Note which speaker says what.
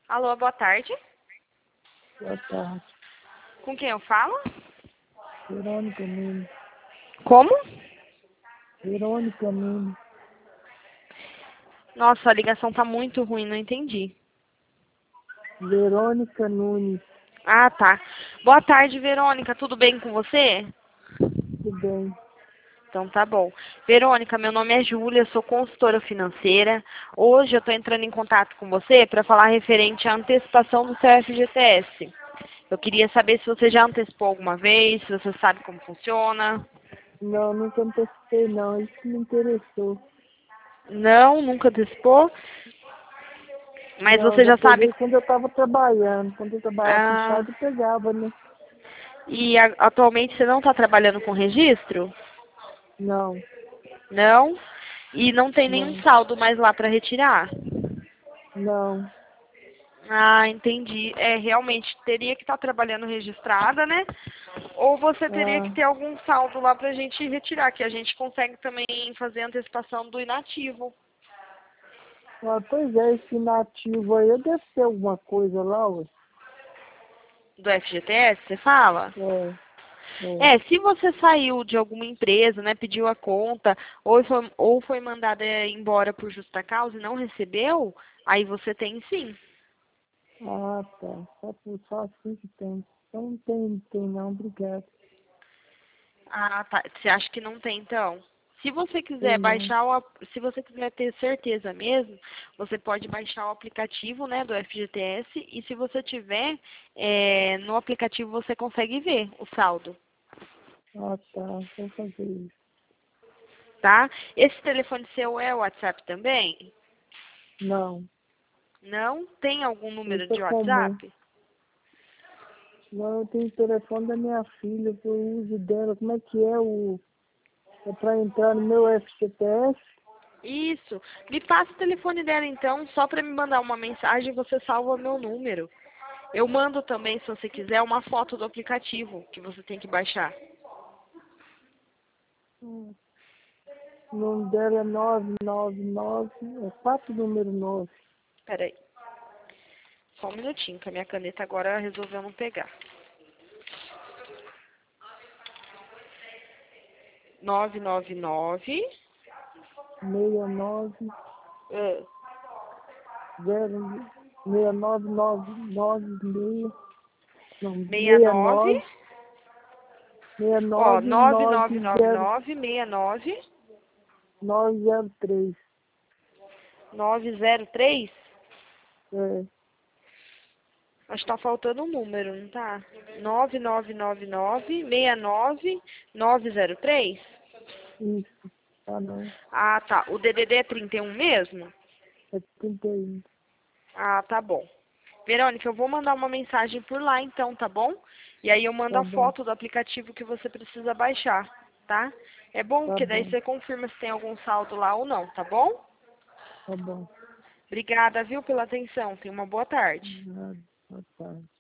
Speaker 1: Alô, boa tarde.
Speaker 2: Boa tarde.
Speaker 1: Com quem eu falo?
Speaker 2: Verônica Nunes.
Speaker 1: Como?
Speaker 2: Verônica Nunes.
Speaker 1: Nossa, a ligação tá muito ruim, não entendi.
Speaker 2: Verônica Nunes.
Speaker 1: Ah, tá. Boa tarde, Verônica. Tudo bem com você?
Speaker 2: Tudo bem.
Speaker 1: Então tá bom. Verônica, meu nome é Júlia, sou consultora financeira. Hoje eu estou entrando em contato com você para falar referente à antecipação do seu FGTS. Eu queria saber se você já antecipou alguma vez, se você sabe como funciona.
Speaker 2: Não, nunca antecipei não. Isso me interessou.
Speaker 1: Não, nunca antecipou? Mas
Speaker 2: Não,
Speaker 1: você
Speaker 2: já
Speaker 1: já sabe.
Speaker 2: peguei quando eu estava trabalhando. Quando eu trabalhava
Speaker 1: Ah,
Speaker 2: puxado, eu pegava, né?
Speaker 1: e atualmente você não está trabalhando com registro?
Speaker 2: Não,
Speaker 1: Não? E não tem nenhum
Speaker 2: não,
Speaker 1: saldo mais lá para retirar?
Speaker 2: não.
Speaker 1: Ah, entendi. É, realmente teria que estar trabalhando registrada, né? Ou você teria que
Speaker 2: Ah,
Speaker 1: ter algum saldo lá pra gente retirar, que a gente consegue também fazer a antecipação do inativo.
Speaker 2: pois é, esse nativo aí, deve ter alguma coisa lá, ué.
Speaker 1: Do FGTS, você fala?
Speaker 2: É, é.
Speaker 1: É, se você saiu de alguma empresa, né, pediu a conta, ou foi mandada embora por justa causa e não recebeu, aí você tem sim.
Speaker 2: Ah, tá. Só assim que tem. Então não tem não, obrigado.
Speaker 1: Ah, tá. Você acha que não tem, então? Se você
Speaker 2: Tem
Speaker 1: quiser
Speaker 2: não.
Speaker 1: baixar se você quiser ter certeza mesmo, você pode baixar o aplicativo, né, do FGTS, e se você tiver, no aplicativo você consegue ver o saldo,
Speaker 2: Ah, tá. Vou fazer isso.
Speaker 1: tá? Esse telefone seu é o WhatsApp também?
Speaker 2: Não,
Speaker 1: Não? Tem algum número
Speaker 2: isso é
Speaker 1: de
Speaker 2: comum.
Speaker 1: WhatsApp?
Speaker 2: Não, eu tenho o telefone da minha filha, que eu uso dela. Como é que é o... É para entrar no meu FCTS?
Speaker 1: Isso. Me passa o telefone dela então, só para me mandar uma mensagem, você salva meu número. Eu mando também, se você quiser, uma foto do aplicativo que você tem que baixar.
Speaker 2: O nome dela é 999, é 4 número 9.
Speaker 1: Peraí, só um minutinho, que a minha caneta agora resolveu não pegar. 999
Speaker 2: 69
Speaker 1: é,
Speaker 2: 0 69996 não,
Speaker 1: 69,
Speaker 2: 69
Speaker 1: ó,
Speaker 2: 69
Speaker 1: 9999 69
Speaker 2: 903.
Speaker 1: 903.
Speaker 2: É,
Speaker 1: Acho que tá faltando um número, não tá? 9999 69 903.
Speaker 2: isso. Ah, não.
Speaker 1: Ah, tá. O DDD é 31 mesmo?
Speaker 2: É 31.
Speaker 1: Ah, tá bom. Verônica, eu vou mandar uma mensagem por lá então, tá bom? E aí eu mando
Speaker 2: Tá
Speaker 1: a
Speaker 2: bom,
Speaker 1: foto do aplicativo que você precisa baixar, tá? É bom,
Speaker 2: tá
Speaker 1: porque daí
Speaker 2: bom,
Speaker 1: você confirma se tem algum saldo lá ou não, tá bom?
Speaker 2: tá bom.
Speaker 1: Obrigada, viu, pela atenção. Tenha uma boa tarde.
Speaker 2: Nada, boa tarde.